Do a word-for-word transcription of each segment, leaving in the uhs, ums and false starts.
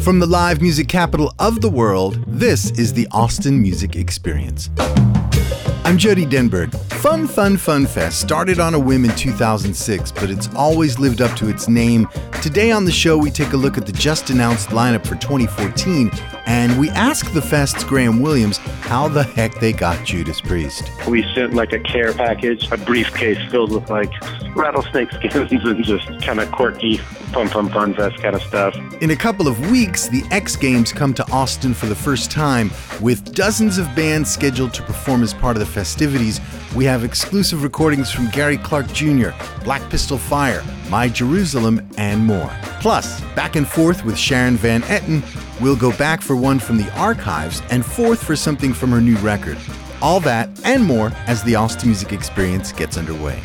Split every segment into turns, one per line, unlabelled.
From the live music capital of the world, this is the Austin Music Experience. I'm Jody Denberg. Fun Fun Fun Fest started on a whim in two thousand six, but it's always lived up to its name. Today on the show, we take a look at the just announced lineup for twenty fourteen, and we ask the Fest's Graham Williams how the heck they got Judas Priest.
We sent like a care package, a briefcase filled with like rattlesnake skins and just kind of quirky Fun Fun Fun Fest kind of stuff.
In a couple of weeks, the X Games come to Austin for the first time, with dozens of bands scheduled to perform as part of the festivities. We have exclusive recordings from Gary Clark Junior, Black Pistol Fire, My Jerusalem, and more. Plus, back and forth with Sharon Van Etten, we'll go back for one from the archives and forth for something from her new record. All that and more as the Austin Music Experience gets underway.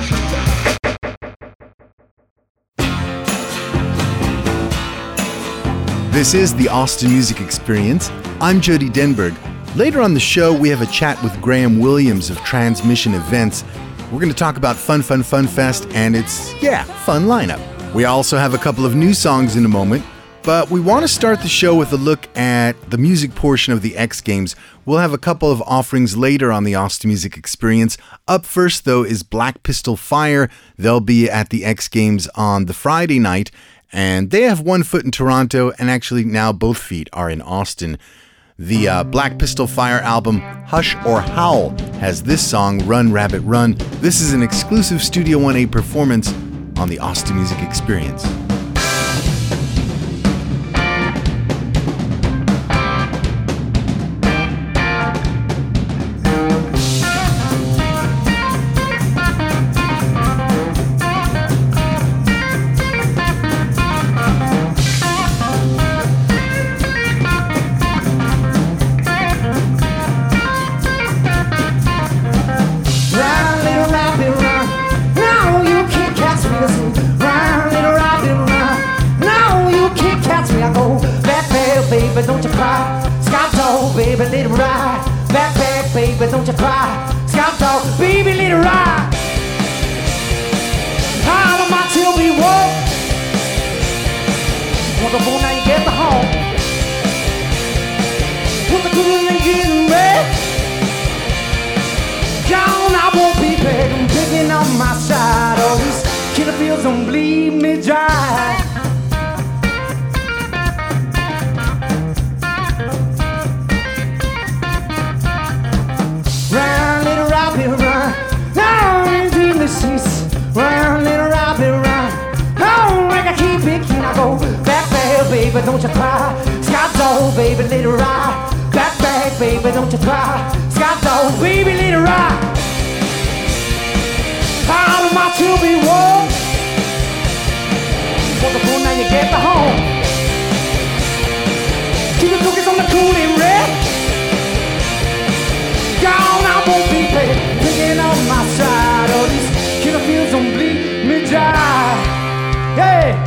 This is the Austin Music Experience. I'm Jody Denberg. Later on the show, we have a chat with Graham Williams of Transmission Events. We're going to talk about Fun Fun Fun Fest and its, yeah, fun lineup. We also have a couple of new songs in a moment, but we want to start the show with a look at the music portion of the X Games. We'll have a couple of offerings later on the Austin Music Experience. Up first, though, is Black Pistol Fire. They'll be at the X Games on the Friday night, and they have one foot in Toronto, and actually now both feet are in Austin. The uh, Black Pistol Fire album, Hush or Howl, has this song, Run Rabbit Run. This is an exclusive Studio one A performance on the Austin Music Experience.
Don't you cry, Scout Dog, baby, let it ride. Backpack, baby, don't you cry, Scout Dog, baby, let it ride. How am I till we walk? Walk up on now you get the home. Put the good and getting ready. Gone, I won't be back. I'm picking up my side. All these killer fields don't bleed me dry. Run, little rabbit, run. Oh, like I keep picking, I go back, back, baby, don't you cry. Scout Dog, baby, let it ride. Back, back, baby, don't you cry. Scout Dog, baby, let it ride. Out of my to be warm. Walk the pool, now you get the home. Keep the cookies on the cool and red. Gone, I won't be paid. Picking on my side, all these killer fields don't bleed me dry. Hey!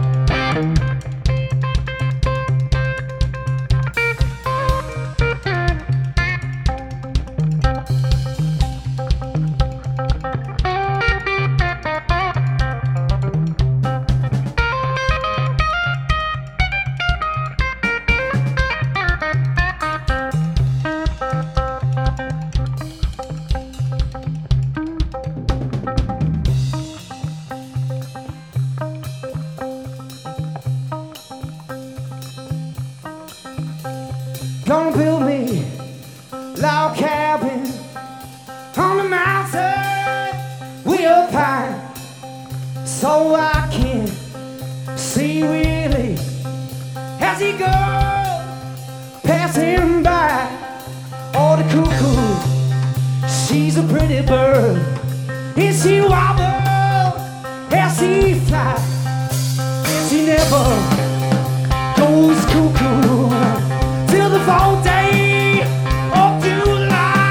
Gonna build me a log cabin on the mountain way up high, so I can see Willie as he goes passing by. Oh, the cuckoo, she's a pretty bird, and she wobbles as she flies, and she never goes cuckoo till the fall day of July.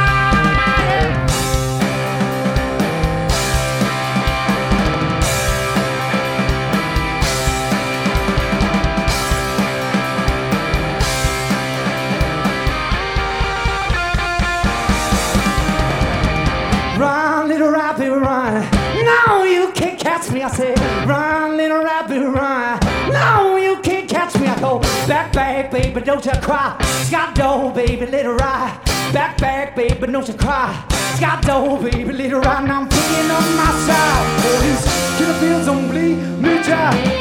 Run, little rabbit, run. No, you can't catch me, I say. Run, little rabbit, run. No, you can't catch me, I go back. back, back, baby, don't you cry. Scott Dole, baby, let it ride. Back, back, baby, don't you cry. Scott Dole, baby, let it ride. Now I'm picking up my side. Oh, these killer fields don't bleed me dry.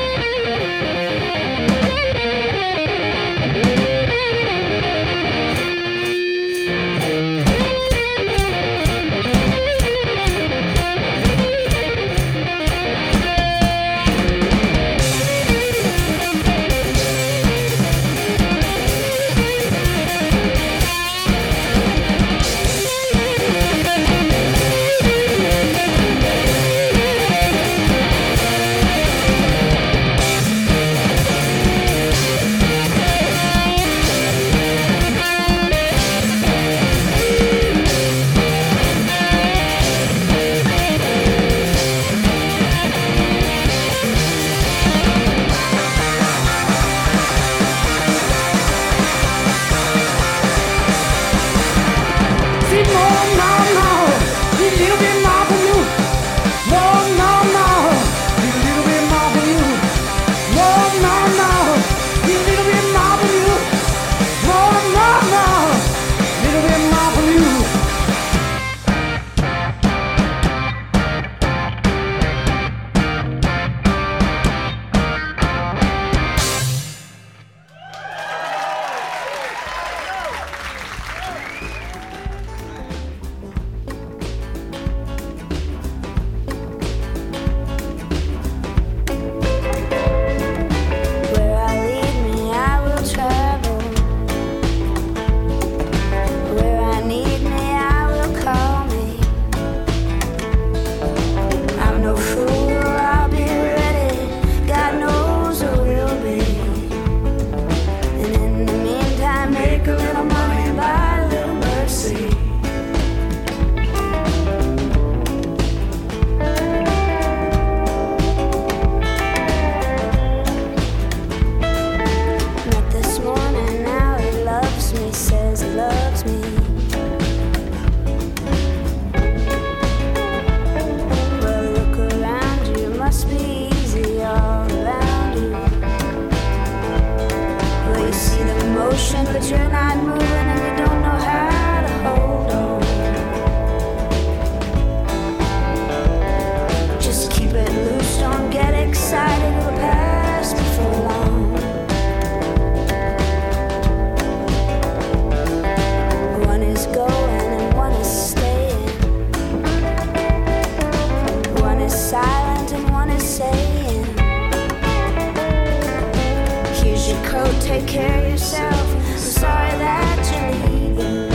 Take care of yourself. I'm sorry that you're leaving.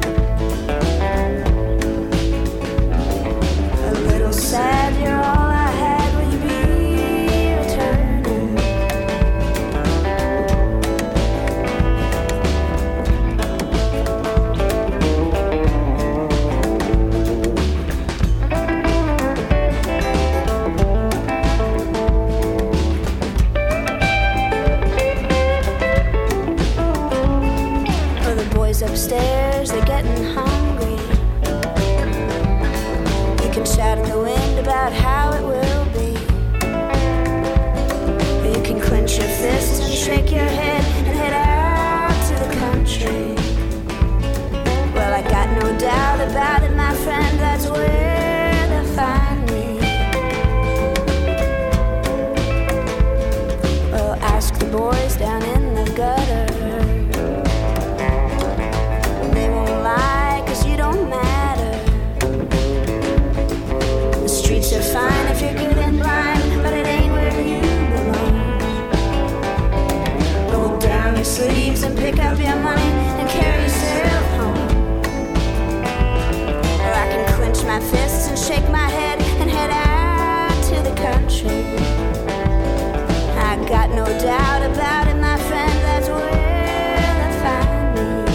A little sad, you're all I had. Will you be returning? Upstairs, they're getting hungry. You can shout in the wind about how it will be. Or you can clench your fists and shake your head and head out to the country. Well, I got no doubt about it, my friend, that's where they'll find me. Well, ask the boys down in the gutter. You're fine if you're good and blind, but it ain't where you belong. Roll down your sleeves and pick up your money and carry yourself home. Or I can clench my fists and shake my head and head out to the country. I got no doubt about it, my friend, that's where they'll find me.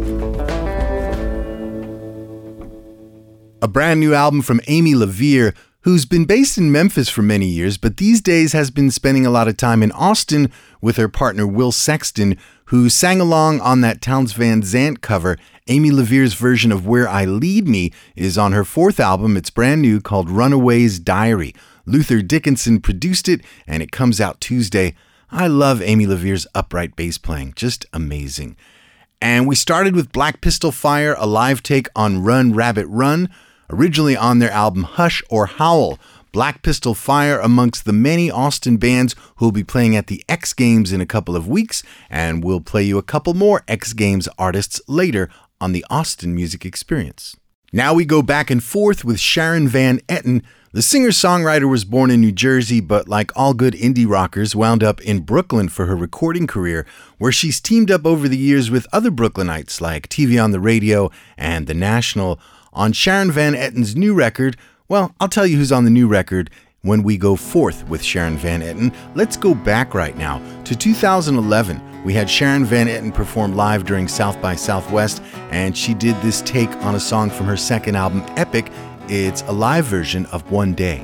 A brand new album from Amy LaVere, who's been based in Memphis for many years, but these days has been spending a lot of time in Austin with her partner Will Sexton, who sang along on that Townes Van Zandt cover. Amy LaVere's version of Where I Lead Me is on her fourth album. It's brand new, called Runaway's Diary. Luther Dickinson produced it, and it comes out Tuesday. I love Amy LaVere's upright bass playing, just amazing. And we started with Black Pistol Fire, a live take on Run Rabbit Run, originally on their album Hush or Howl. Black Pistol Fire amongst the many Austin bands who will be playing at the X Games in a couple of weeks, and we'll play you a couple more X Games artists later on the Austin Music Experience. Now we go back and forth with Sharon Van Etten. The singer-songwriter was born in New Jersey, but like all good indie rockers, wound up in Brooklyn for her recording career, where she's teamed up over the years with other Brooklynites like T V on the Radio and The National. On Sharon Van Etten's new record, well, I'll tell you who's on the new record when we go forth with Sharon Van Etten. Let's go back right now to two thousand eleven. We had Sharon Van Etten perform live during South by Southwest, and she did this take on a song from her second album, Epic. It's a live version of One Day.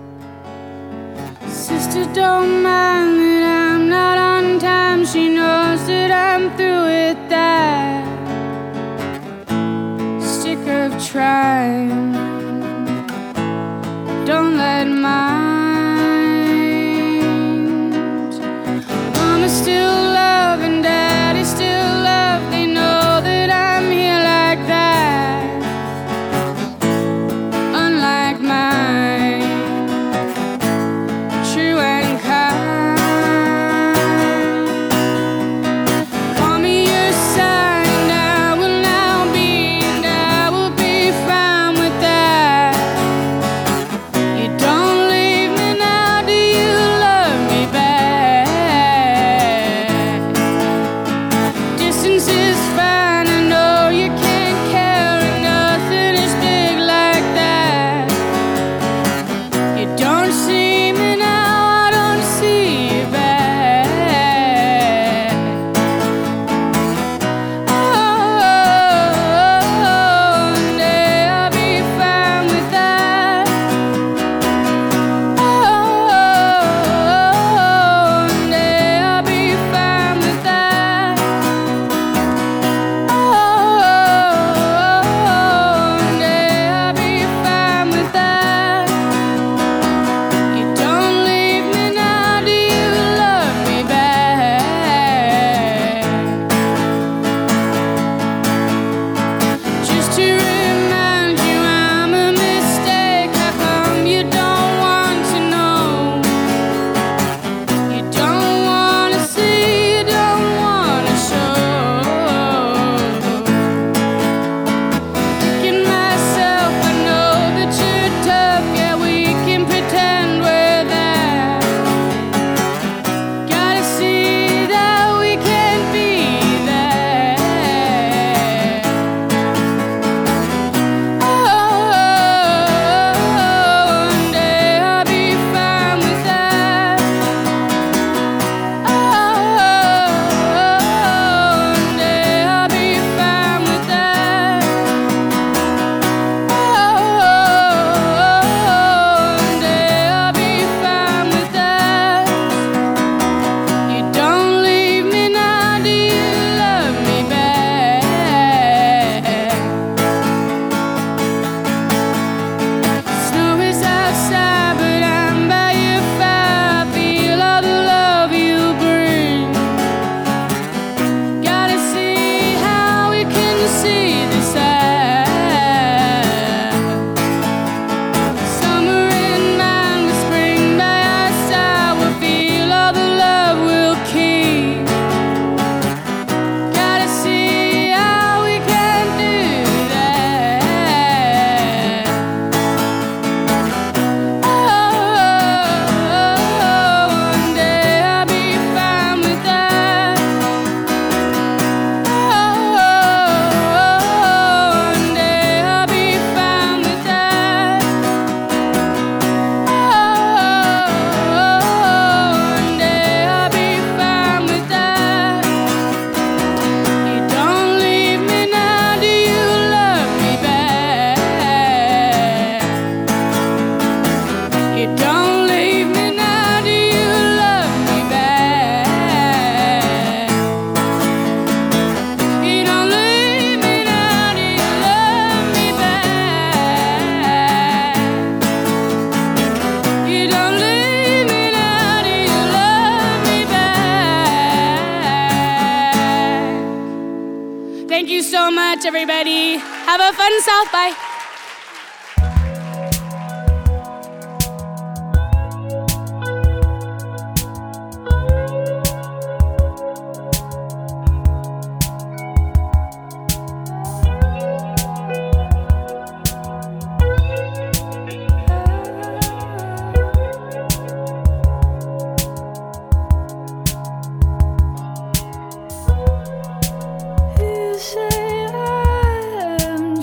Sister don't mind that I'm not on time. She knows that I'm through with that stick of trying. Don't let mind. Mama still love and daddy still love. They know that I'm here like that. Unlike mine, true and kind. Call me your side and I will now be, and I will be fine with that. You don't leave me now, do you love me back? You don't leave me now, do you love me back? You don't leave me now, do you love me back? Thank you so much, everybody. Have a fun South by.
You say I am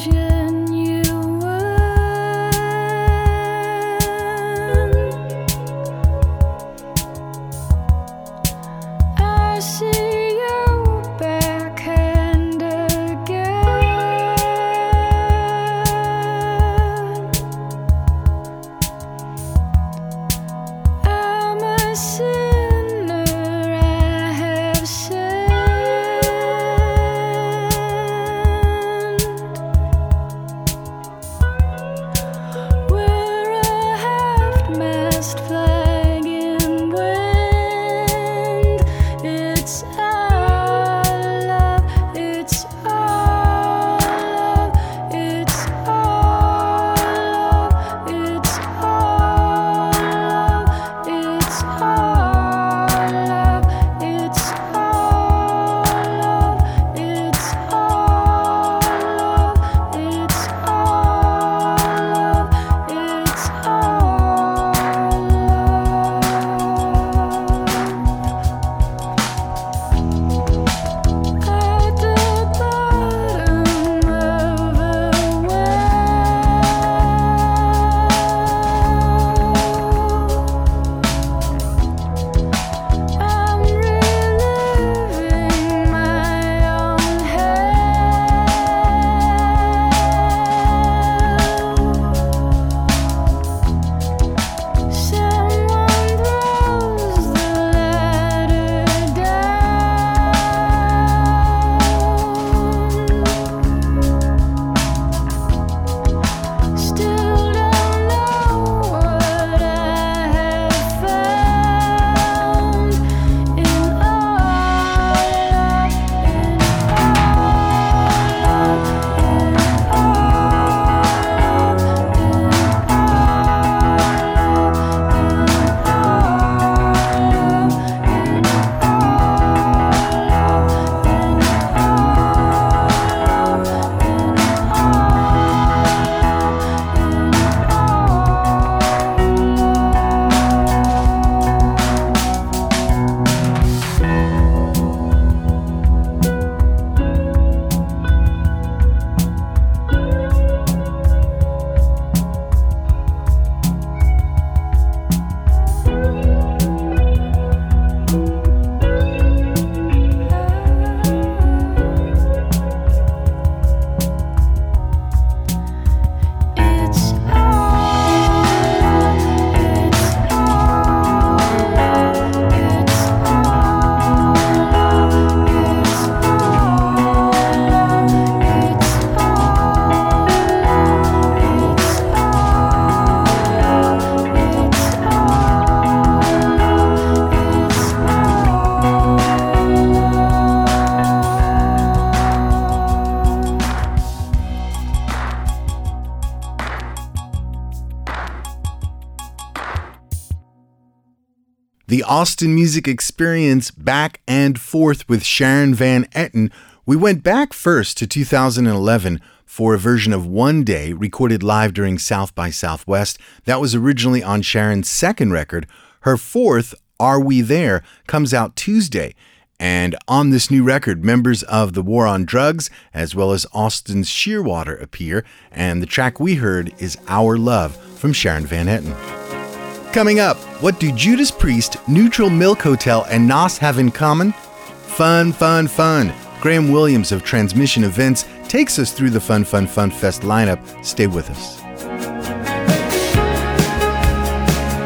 the Austin Music Experience Back and Forth with Sharon Van Etten, we went back first to two thousand eleven for a version of One Day recorded live during South by Southwest. That was originally on Sharon's second record. Her fourth, Are We There, comes out Tuesday. And on this new record, members of the War on Drugs, as well as Austin's Shearwater, appear, and the track we heard is Our Love from Sharon Van Etten. Coming up, what do Judas Priest, Neutral Milk Hotel, and Nas have in common? Fun, fun, fun. Graham Williams of Transmission Events takes us through the Fun, Fun, Fun Fest lineup. Stay with us.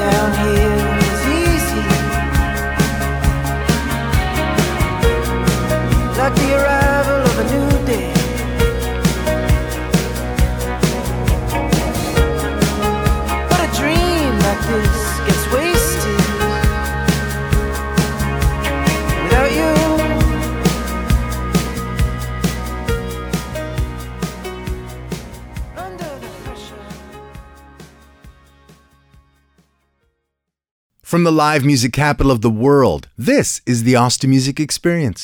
down here is easy, like the arrival of a new day. But a dream like this gets wasted without you.
From the live music capital of the world, this is the Austin Music Experience.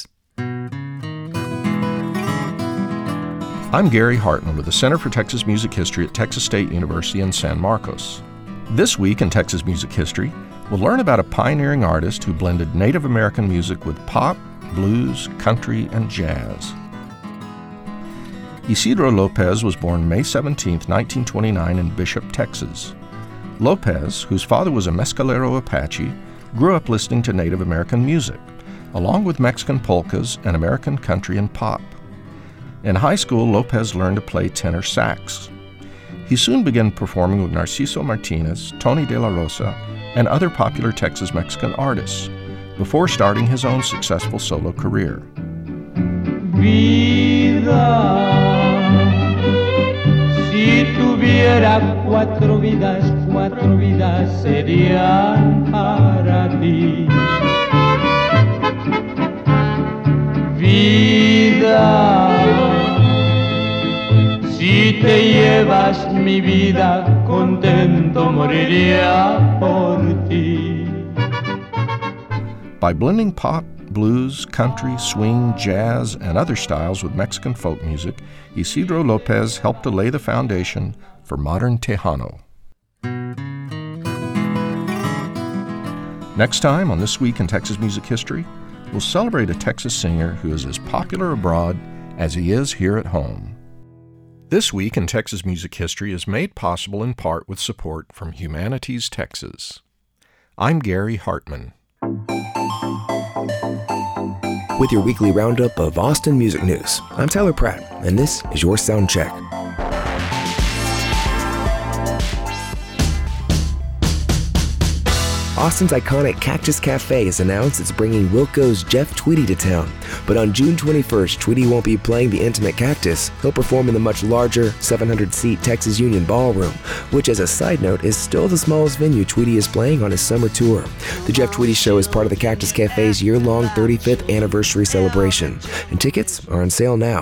I'm Gary Hartman with the Center for Texas Music History at Texas State University in San Marcos. This week in Texas Music History, we'll learn about a pioneering artist who blended Native American music with pop, blues, country, and jazz. Isidro Lopez was born May seventeenth, nineteen twenty-nine in Bishop, Texas. Lopez, whose father was a Mescalero Apache, grew up listening to Native American music, along with Mexican polkas and American country and pop. In high school, Lopez learned to play tenor sax. He soon began performing with Narciso Martinez, Tony de la Rosa, and other popular Texas Mexican artists, before starting his own successful solo career.
Vida, si tuviera cuatro vidas, cuatro vidas serían para ti. Vida, si te llevas mi vida, contento moriría por ti.
By blending pop, blues, country, swing, jazz, and other styles with Mexican folk music, Isidro Lopez helped to lay the foundation for modern Tejano. Next time on This Week in Texas Music History, we'll celebrate a Texas singer who is as popular abroad as he is here at home. This Week in Texas Music History is made possible in part with support from Humanities Texas. I'm Gary Hartman.
With your weekly roundup of Austin music news, I'm Tyler Pratt, and this is your Sound Check. Austin's iconic Cactus Cafe has announced it's bringing Wilco's Jeff Tweedy to town. But on June twenty-first, Tweedy won't be playing the Intimate Cactus. He'll perform in the much larger seven hundred seat Texas Union Ballroom, which, as a side note, is still the smallest venue Tweedy is playing on his summer tour. The Jeff Tweedy Show is part of the Cactus Cafe's year-long thirty-fifth anniversary celebration, and tickets are on sale now.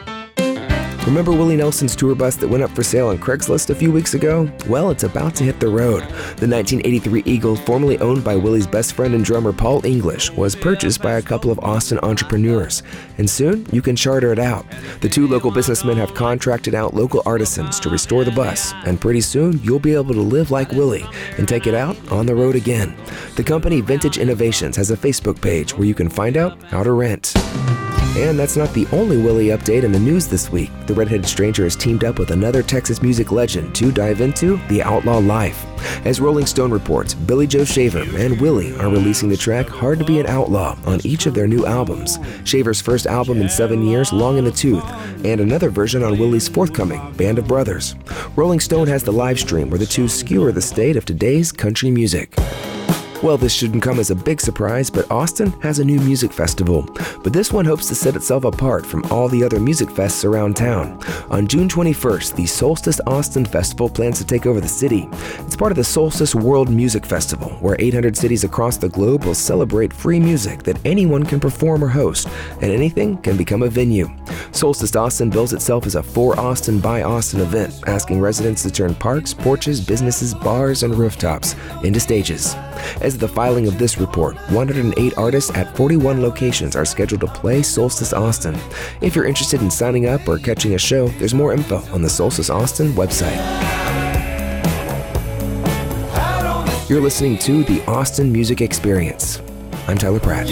Remember Willie Nelson's tour bus that went up for sale on Craigslist a few weeks ago? Well, it's about to hit the road. The nineteen eighty-three Eagle, formerly owned by Willie's best friend and drummer Paul English, was purchased by a couple of Austin entrepreneurs. And soon, you can charter it out. The two local businessmen have contracted out local artisans to restore the bus, and pretty soon, you'll be able to live like Willie and take it out on the road again. The company Vintage Innovations has a Facebook page where you can find out how to rent. And that's not the only Willie update in the news this week. The Red-Headed Stranger has teamed up with another Texas music legend to dive into the outlaw life. As Rolling Stone reports, Billy Joe Shaver and Willie are releasing the track Hard to Be an Outlaw on each of their new albums. Shaver's first album in seven years, Long in the Tooth, and another version on Willie's forthcoming Band of Brothers. Rolling Stone has the live stream where the two skewer the state of today's country music. Well, this shouldn't come as a big surprise, but Austin has a new music festival. But this one hopes to set itself apart from all the other music fests around town. On June twenty-first, the Solstice Austin Festival plans to take over the city. It's part of the Solstice World Music Festival, where eight hundred cities across the globe will celebrate free music that anyone can perform or host, and anything can become a venue. Solstice Austin bills itself as a For Austin by Austin event, asking residents to turn parks, porches, businesses, bars, and rooftops into stages. As of the filing of this report, one hundred eight artists at forty-one locations are scheduled to play Solstice Austin. If you're interested in signing up or catching a show, there's more info on the Solstice Austin website. You're listening to the Austin Music Experience. I'm Tyler Pratt.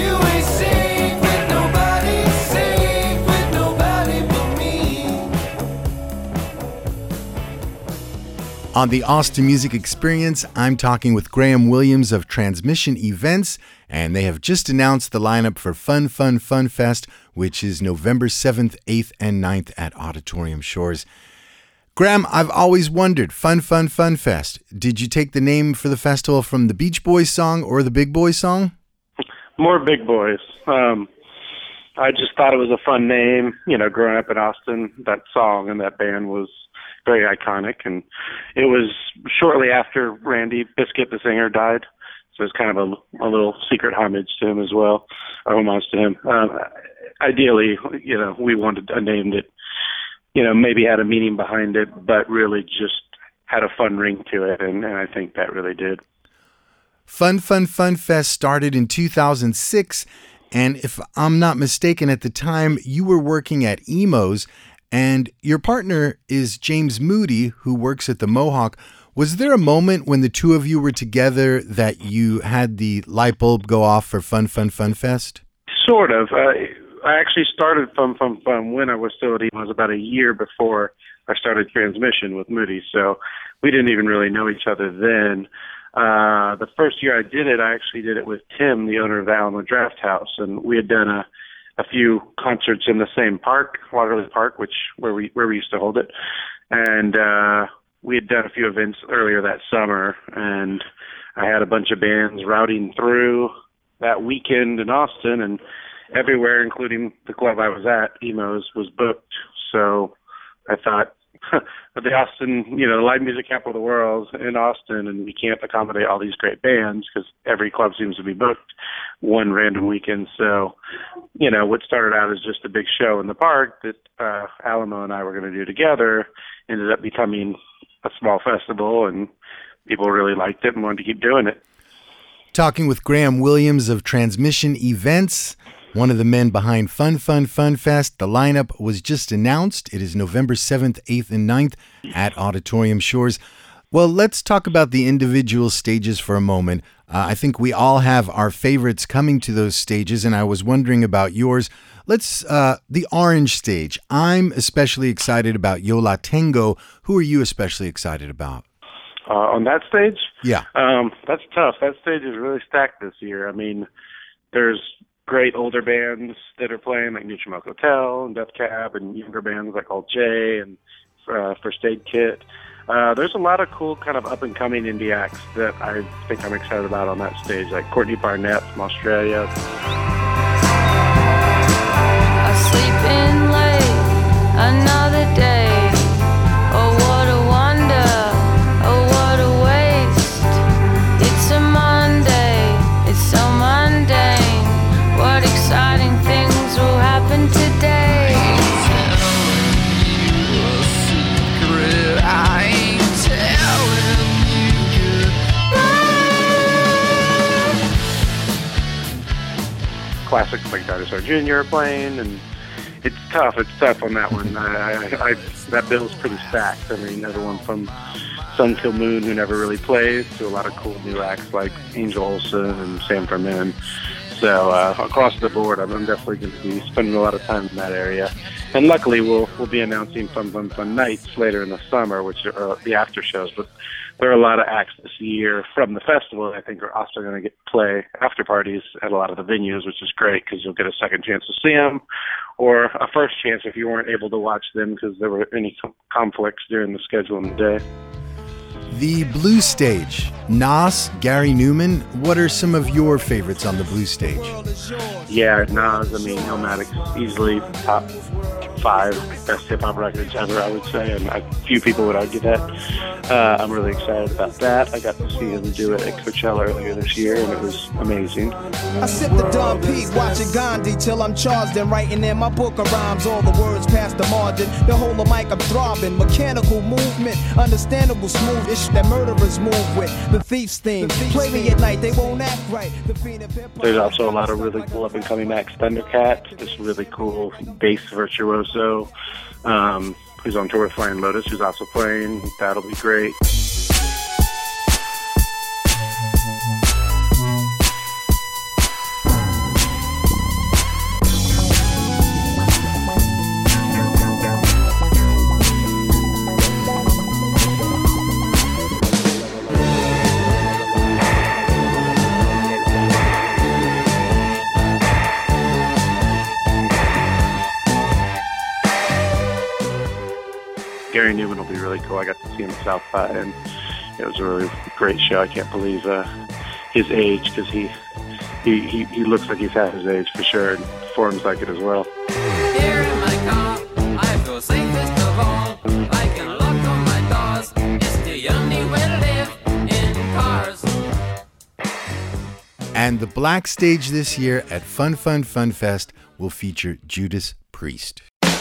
On the Austin Music Experience, I'm talking with Graham Williams of Transmission Events, and they have just announced the lineup for Fun Fun Fun Fest, which is November seventh, eighth, and ninth at Auditorium Shores. Graham, I've always wondered, Fun Fun Fun Fest. Did you take the name for the festival from the Beach Boys song or the Big Boys song?
More Big Boys. Um, I just thought it was a fun name. You know, growing up in Austin, that song and that band was very iconic. And it was shortly after Randy Biscuit, the singer, died. So it's kind of a, a little secret homage to him as well, or homage to him. Um, ideally, you know, we wanted a name that, you know, maybe had a meaning behind it, but really just had a fun ring to it, and, and I think that really did.
Fun Fun Fun Fest started in two thousand six, and if I'm not mistaken, at the time you were working at Emos, and your partner is James Moody, who works at the Mohawk. Was there a moment when the two of you were together that you had the light bulb go off for Fun Fun Fun Fest?
Sort of. Uh, I actually started Fun Fun Fun when I was still at Emos, about a year before I started Transmission with Moody, so we didn't even really know each other then. Uh, the first year I did it, I actually did it with Tim, the owner of the Alamo Draft House, and we had done a, a few concerts in the same park, Waterloo Park, which where we where we used to hold it, and uh, we had done a few events earlier that summer, and I had a bunch of bands routing through that weekend in Austin, and everywhere, including the club I was at, Emos, was booked. So I thought, the Austin, you know, the live music capital of the world in Austin, and we can't accommodate all these great bands because every club seems to be booked one random weekend. So, you know, what started out as just a big show in the park that uh, Alamo and I were going to do together ended up becoming a small festival, and people really liked it and wanted to keep doing it.
Talking with Graham Williams of Transmission Events, one of the men behind Fun Fun Fun Fest. The lineup was just announced. It is November seventh, eighth, and ninth at Auditorium Shores. Well, let's talk about the individual stages for a moment. Uh, I think we all have our favorites coming to those stages, and I was wondering about yours. Let's, uh, the Orange stage. I'm especially excited about Yo La Tengo. Who are you especially excited about?
Uh, on that stage?
Yeah.
Um, that's tough. That stage is really stacked this year. I mean, there's great older bands that are playing, like Neutral Milk Hotel and Death Cab, and younger bands like Alt J and uh, First Aid Kit. Uh, there's a lot of cool kind of up-and-coming indie acts that I think I'm excited about on that stage, like Courtney Barnett from Australia.
I sleep in late, another day. Oh, what a wonder, oh, what a waste. It's a Monday, it's so mundane. What exciting things will happen today? I ain't telling you goodbye.
Classics like Dinosaur Junior are playing, and it's tough. It's tough on that one. I, I, I, that bill's pretty stacked. I mean, everyone from Sun Kill Moon, who never really plays, to a lot of cool new acts like Angel Olsen and Sam Fermin. So uh, across the board, I'm, I'm definitely going to be spending a lot of time in that area. And luckily, we'll we'll be announcing Fun Fun Fun Nights later in the summer, which are the after shows. But there are a lot of acts this year from the festival that I think are also going to get play after parties at a lot of the venues, which is great because you'll get a second chance to see them, or a first chance if you weren't able to watch them because there were any com- conflicts during the schedule in the day.
The Blue Stage. Nas, Gary Newman, what are some of your favorites on the Blue Stage?
Yeah, Nas, I mean, Illmatic's easily top five best hip-hop records ever, I would say, and a few people would argue that. Uh, I'm really excited about that. I got to see him do it at Coachella earlier this year, and it was amazing.
I sip the Dom P, watching Gandhi till I'm charged and writing in my book of rhymes. All the words past the margin, the whole of mic I'm throbbing. Mechanical movement, understandable smooth ish that murderers move with. The thief's theme, play me at night, they won't act right.
There's also a lot of really cool up-and-coming acts. Thundercat, this really cool bass virtuoso, um, who's on tour with Flying Lotus, who's also playing. That'll be great. Gary Newman will be really cool. I got to see him at South by, and it was a really great show. I can't believe uh, his age, because he, he, he, he looks like he's half his age for sure, and performs like it as well.
Here in my car, I feel safest of all. I can lock on my doors. It's the only way to live in cars.
And the black stage this year at Fun Fun Fun Fest will feature Judas Priest.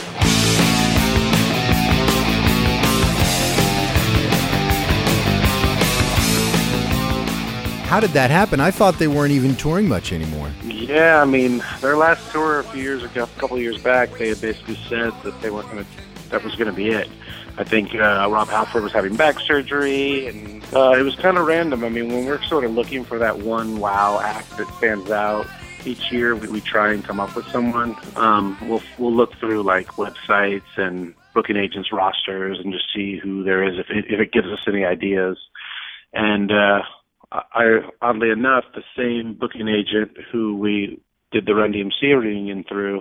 How did that happen? I thought they weren't even touring much anymore.
Yeah, I mean, their last tour a few years ago, a couple of years back, they had basically said that they weren't going to, that was going to be it. I think uh, Rob Halford was having back surgery, and uh, it was kind of random. I mean, when we're sort of looking for that one wow act that stands out, each year we, we try and come up with someone. Um, we'll we'll look through like websites and booking agents' rosters and just see who there is, if it, if it gives us any ideas. And uh, I, oddly enough, the same booking agent who we did the Run D M C reunion through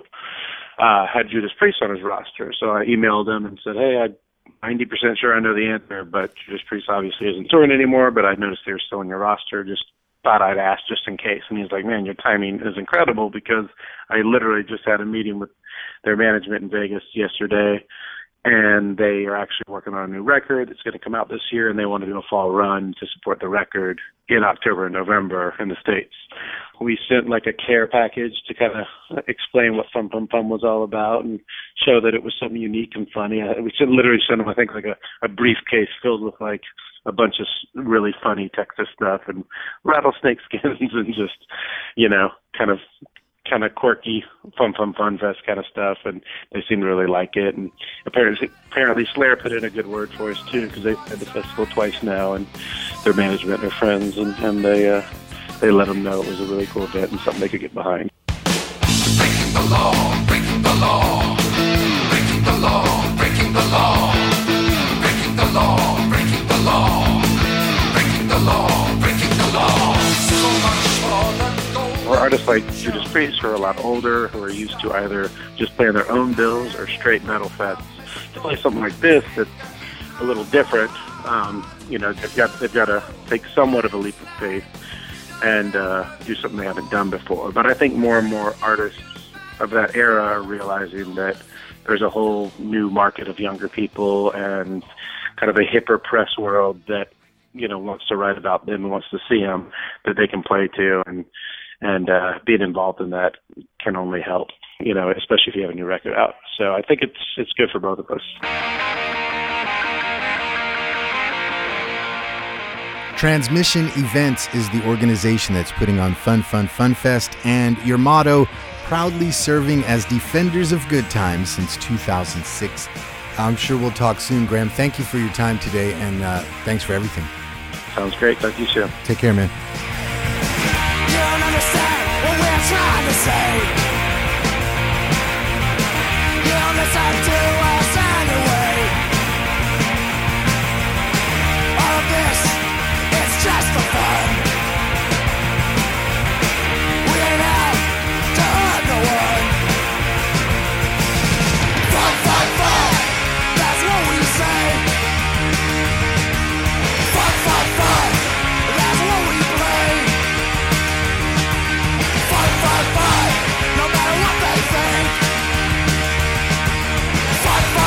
uh, had Judas Priest on his roster. So I emailed him and said, hey, I'm ninety percent sure I know the answer, but Judas Priest obviously isn't touring anymore, but I noticed they were still on your roster. Just thought I'd ask just in case. And he's like, man, your timing is incredible, because I literally just had a meeting with their management in Vegas yesterday, and they are actually working on a new record. It's going to come out this year, and they want to do a fall run to support the record in October and November in the States. We sent like a care package to kind of explain what Fun Fun Fun was all about and show that it was something unique and funny. We should literally send them, I think, like a, a briefcase filled with like a bunch of really funny Texas stuff and rattlesnake skins and just, you know, kind of kind of quirky Fun Fun Fun Fest kind of stuff, and they seem to really like it. And apparently, apparently Slayer put in a good word for us too, because they've had the festival twice now, and their management are friends, and, and they uh, they let them know it was a really cool event and something they could get behind.
Breaking the law, breaking the law, breaking the law, breaking the law, breaking the law, breaking the law, breaking the law, breaking the law. So much more than
Or artists like Judas Priest, who are a lot older, who are used to either just playing their own bills or straight metal fests, to play something like this that's a little different. Um, you know, they've got they've got to take somewhat of a leap of faith and uh, do something they haven't done before. But I think more and more artists of that era are realizing that there's a whole new market of younger people and kind of a hipper press world that, you know, wants to write about them and wants to see them, that they can play to, and and uh, being involved in that can only help, you know, especially if you have a new record out. So I think it's it's good for both of us.
Transmission Events is the organization that's putting on Fun Fun Fun Fest, and your motto, proudly serving as defenders of good times since two thousand six. I'm sure we'll talk soon, Graham. Thank you for your time today, and uh, thanks for everything.
Sounds great. Talk to you soon.
Take care, man.
You don't understand what we're trying to say. You don't listen to us anyway. All of this, it's just for fun. We ain't out to hurt no one. Fun, fun, fun, that's what we say. Fun, fun, fun, that's what we play. Fun, fun, fun, no matter what they think. Fun, fun.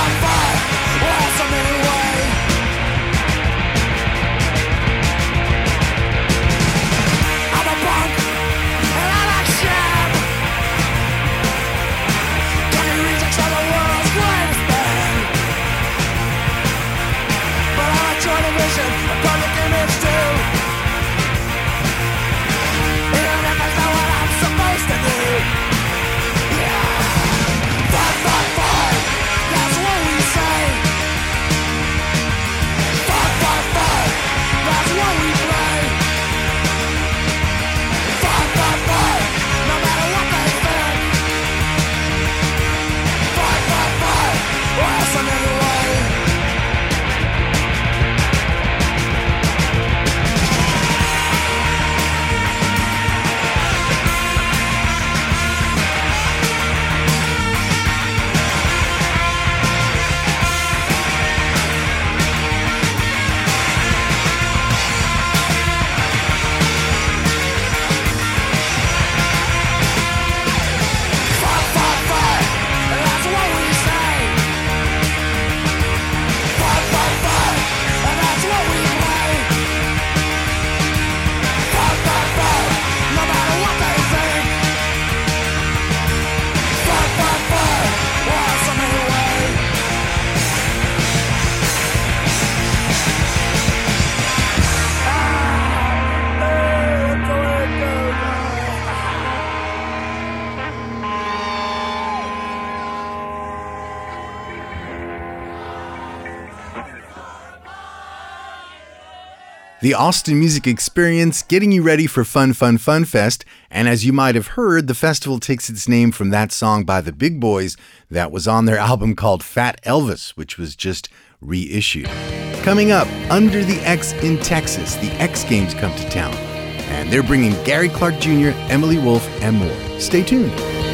The Austin Music Experience, getting you ready for Fun Fun Fun Fest. And as you might have heard, the festival takes its name from that song by the Big Boys that was on their album called Fat Elvis, which was just reissued. Coming up, Under the X in Texas, the X Games come to town. And they're bringing Gary Clark Junior, Emily Wolfe, and more. Stay tuned.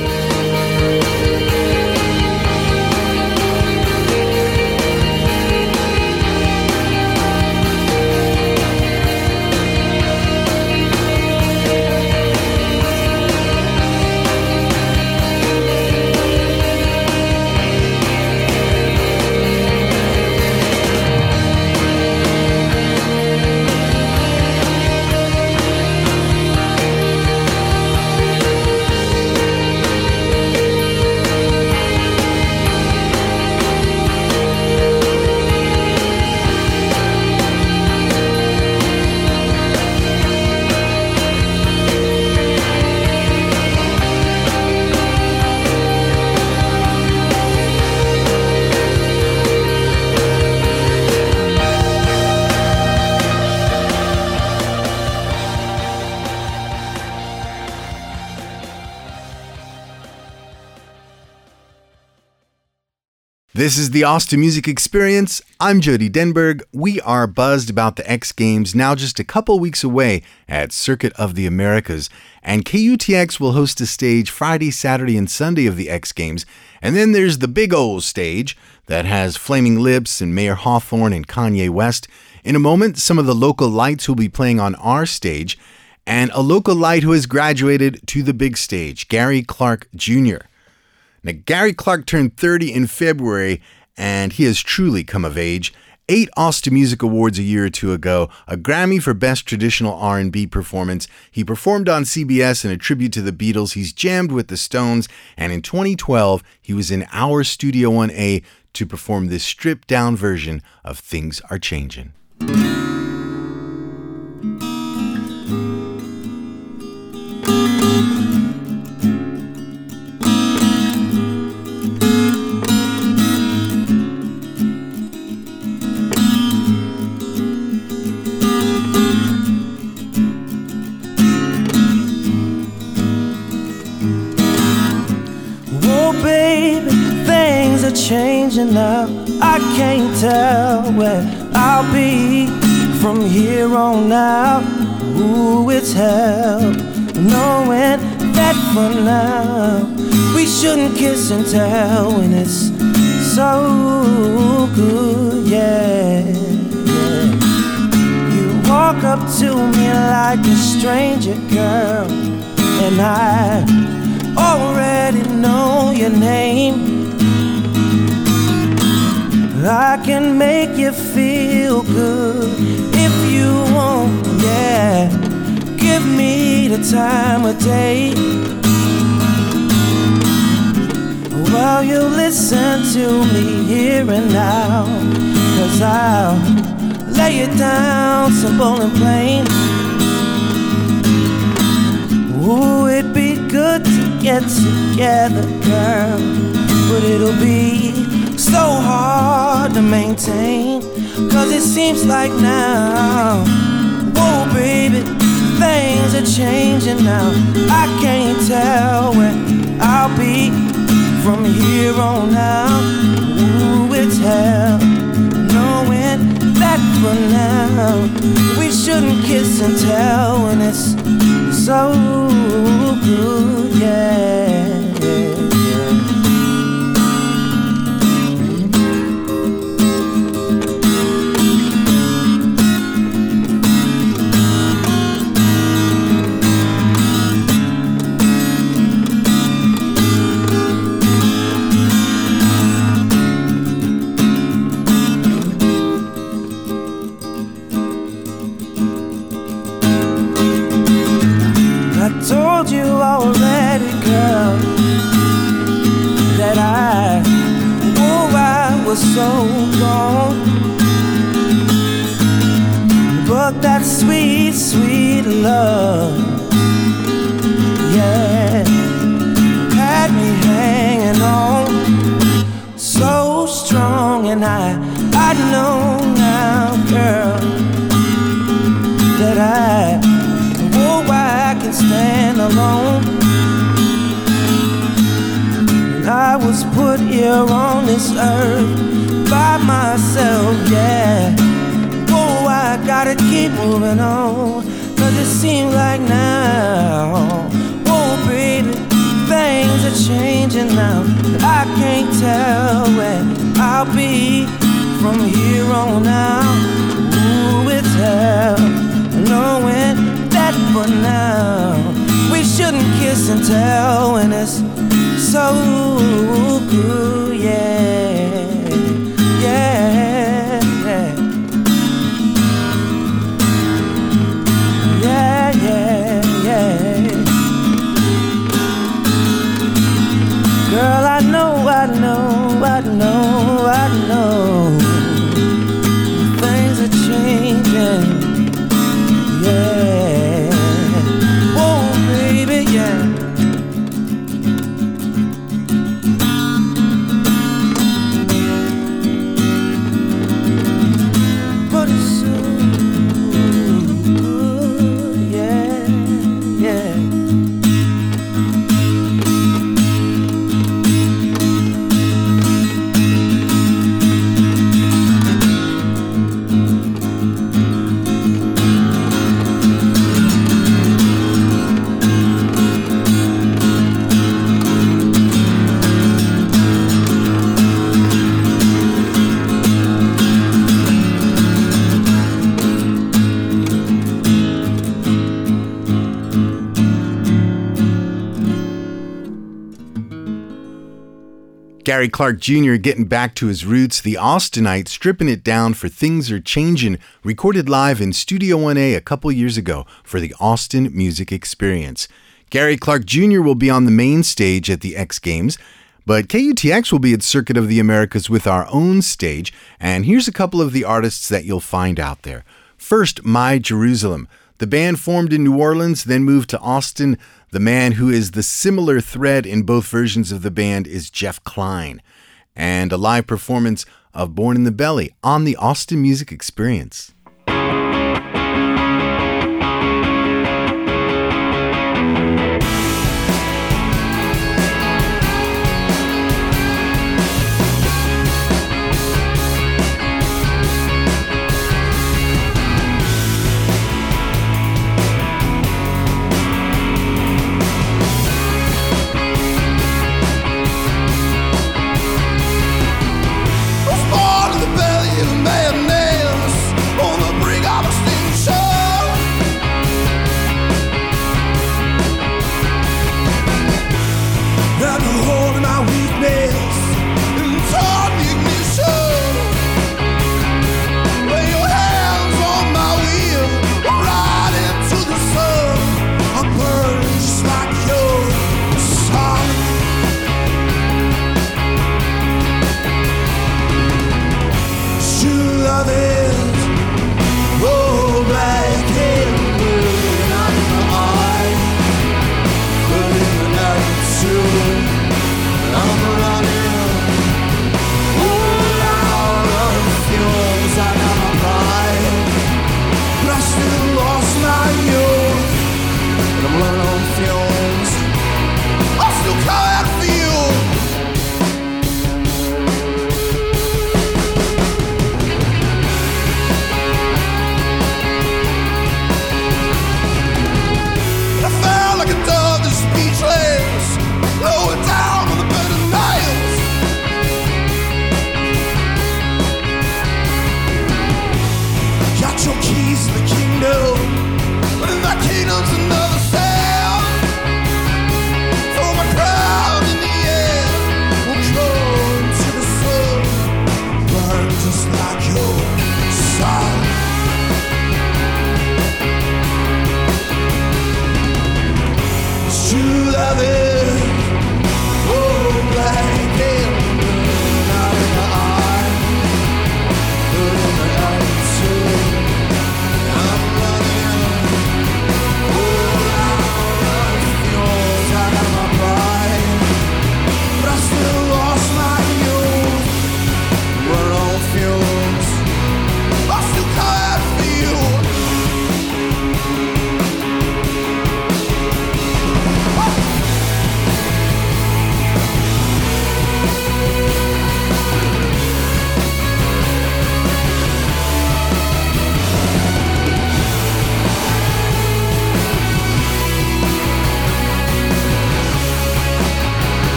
This is the Austin Music Experience. I'm Jody Denberg. We are buzzed about the X Games, now just a couple weeks away at Circuit of the Americas. And K U T X will host a stage Friday, Saturday, and Sunday of the X Games. And then there's the big old stage that has Flaming Lips and Mayer Hawthorne and Kanye West. In a moment, some of the local lights who will be playing on our stage, and a local light who has graduated to the big stage, Gary Clark Junior Now, Gary Clark turned thirty in February, and he has truly come of age. Eight Austin Music Awards a year or two ago, a Grammy for Best Traditional R and B Performance. He performed on C B S in a tribute to the Beatles. He's jammed with the Stones, and in twenty twelve, he was in our Studio one A to perform this stripped-down version of Things Are Changin'.
Changing now, I can't tell where I'll be from here on out. Ooh, it's hell, knowing that for now we shouldn't kiss and tell when it's so good, yeah, yeah. You walk up to me like a stranger, girl, and I already know your name. I can make you feel good if you want, yeah. Give me the time of day. Well, you listen to me here and now, 'cause I'll lay it down simple and plain. Ooh, it'd be good to get together, girl, but it'll be so hard to maintain, 'cause it seems like now, whoa baby, things are changing now. I can't tell where I'll be from here on out. Ooh, it's hell, knowing that for now we shouldn't kiss and tell when it's so good, yeah, yeah. Told you already, girl, that I, oh, I was so gone. But that sweet, sweet love, yeah, had me hanging on so strong. And I, I know now, girl, can stand alone. And I was put here on this earth by myself, yeah. Oh, I gotta keep moving on, cause it seems like now, oh baby, things are changing now. I can't tell where I'll be from here on out. Ooh, it's hell, knowing that for now we shouldn't kiss and tell when it's so good, yeah, yeah, yeah, yeah, yeah. Girl, I know, I know, I know, I know things are changing, yeah. Oh, baby, yeah. But it's so good, yeah, yeah.
Gary Clark Junior getting back to his roots, the Austinites stripping it down for Things Are Changin', recorded live in Studio one A a couple years ago for the Austin Music Experience. Gary Clark Junior will be on the main stage at the X Games, but K U T X will be at Circuit of the Americas with our own stage, and here's a couple of the artists that you'll find out there. First, My Jerusalem. The band formed in New Orleans, then moved to Austin. The man who is the similar thread in both versions of the band is Jeff Klein. And a live performance of Born in the Belly on the Austin Music Experience.
Born in the belly of madness.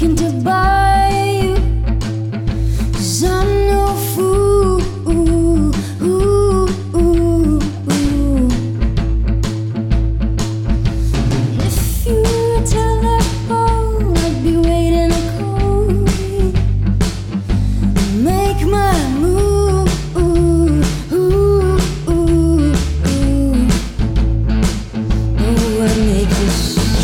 looking to buy you, 'cause I'm no fool. If you were a telephone, I'd be waiting to call you, make my move. Oh, I make this.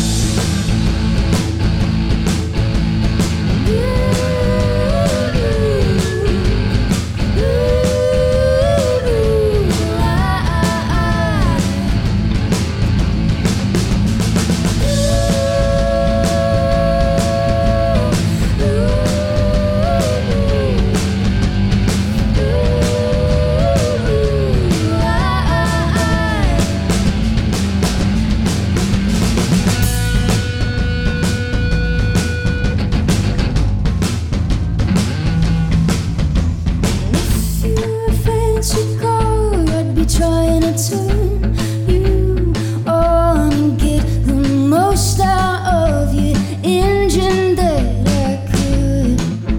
Trying to turn you on and get the most out of your engine that I could.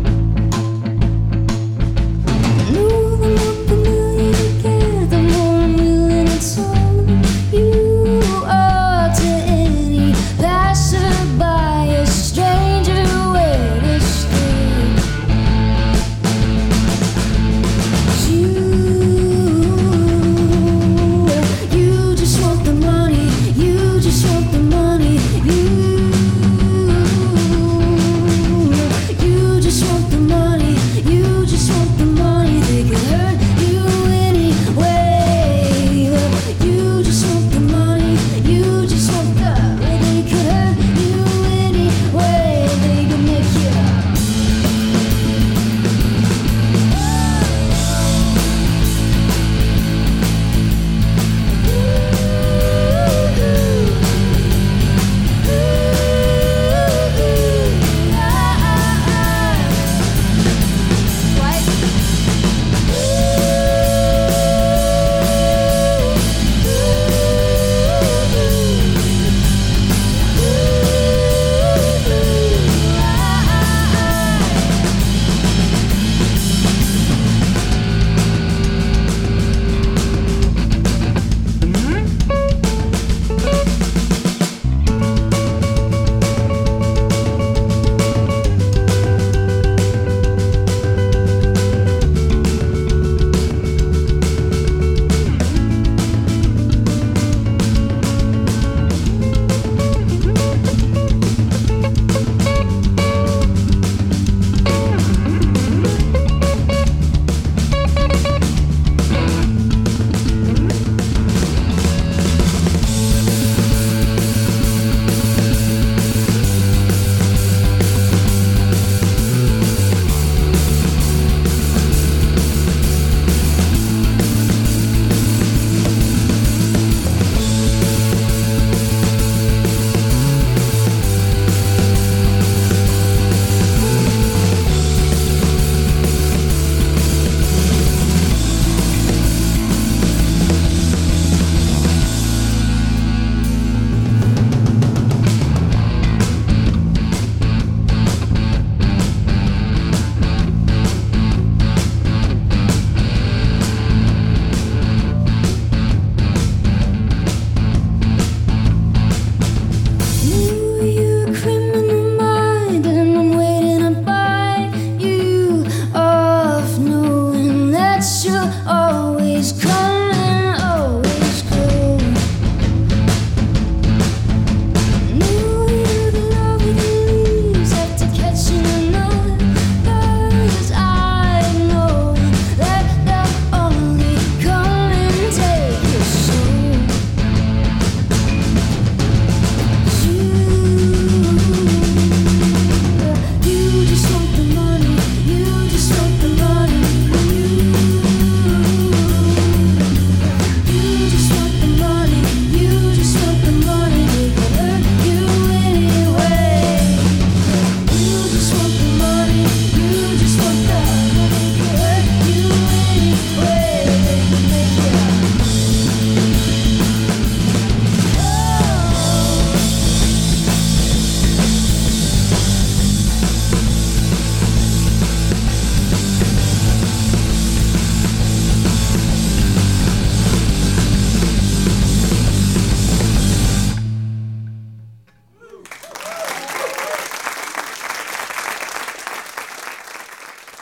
No, the more familiar you get, the more I'm willing to turn you are to any passerby, a stranger where to stay. You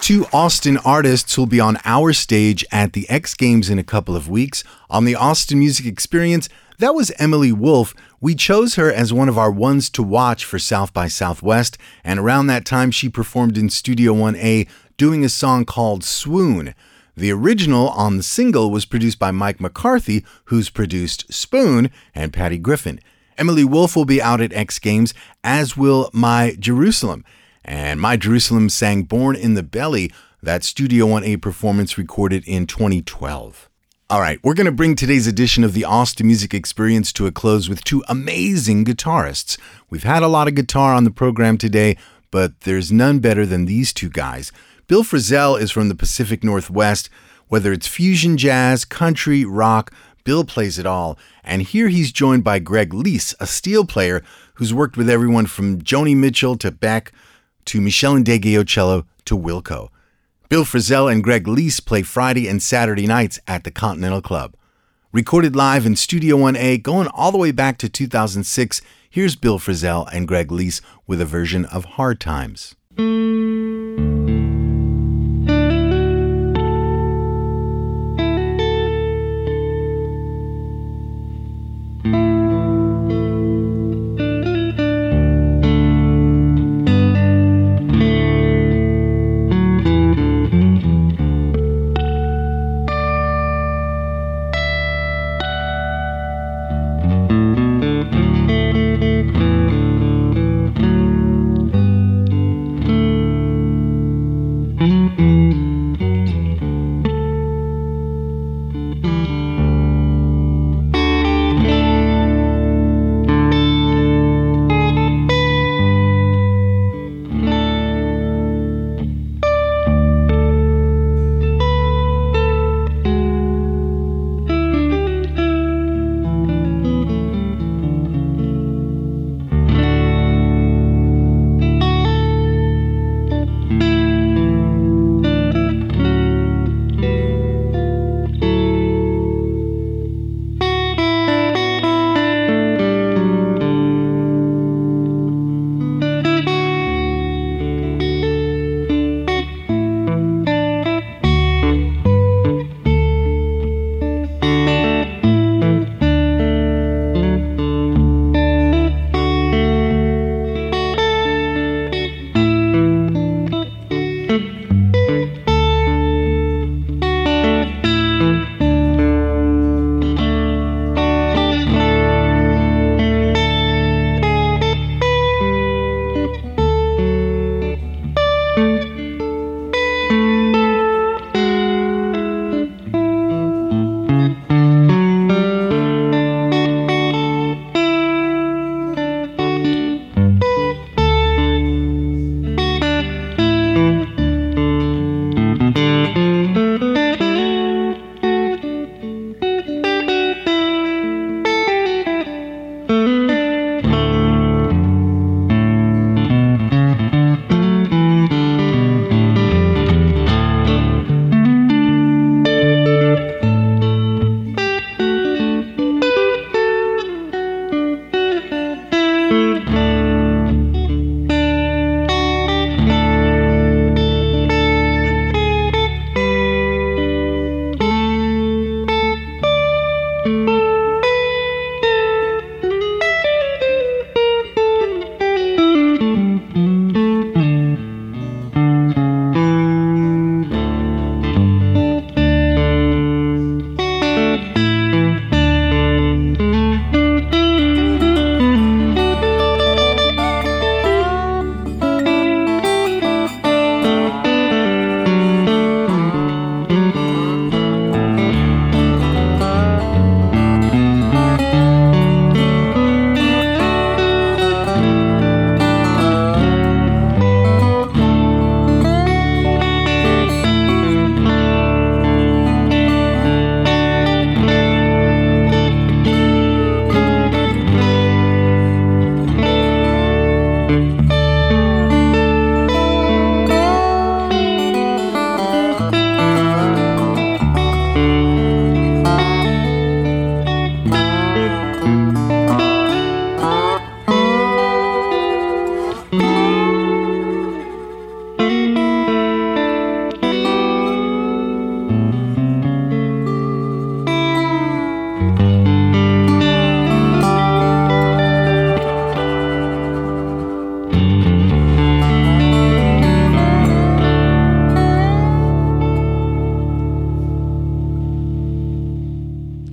two Austin artists who'll be on our stage at the X Games in a couple of weeks. On the Austin Music Experience, that was Emily Wolfe. We chose her as one of our ones to watch for South by Southwest, and around that time she performed in Studio one A doing a song called Swoon. The original on the single was produced by Mike McCarthy, who's produced Spoon, and Patty Griffin. Emily Wolfe will be out at X Games, as will My Jerusalem. And My Jerusalem sang Born in the Belly, that Studio one A performance recorded in twenty twelve. All right, we're going to bring today's edition of the Austin Music Experience to a close with two amazing guitarists. We've had a lot of guitar on the program today, but there's none better than these two guys. Bill Frisell is from the Pacific Northwest. Whether it's fusion jazz, country, rock, Bill plays it all. And here he's joined by Greg Leese, a steel player who's worked with everyone from Joni Mitchell to Beck to Michel Ndegeocello to Wilco. Bill Frisell and Greg Leese play Friday and Saturday nights at the Continental Club. Recorded live in Studio one A, going all the way back to two thousand six, here's Bill Frisell and Greg Leese with a version of Hard Times.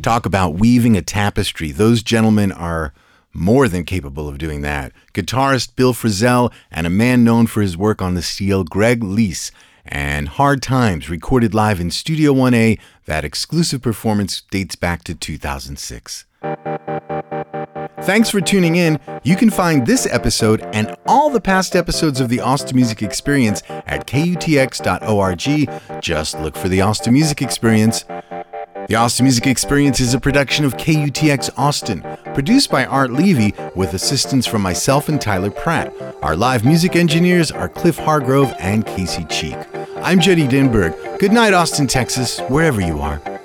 Talk about weaving a tapestry. Those gentlemen are more than capable of doing that. Guitarist Bill Frisell and a man known for his work on the steel, Greg Lease, and Hard Times, recorded live in Studio one A. That exclusive performance dates back to two thousand six. Thanks for tuning in. You can find this episode and all the past episodes of the Austin Music Experience at K U T X dot org. Just look for the Austin Music Experience. The Austin Music Experience is a production of K U T X Austin, produced by Art Levy with assistance from myself and Tyler Pratt. Our live music engineers are Cliff Hargrove and Casey Cheek. I'm Jody Denberg. Good night, Austin, Texas, wherever you are.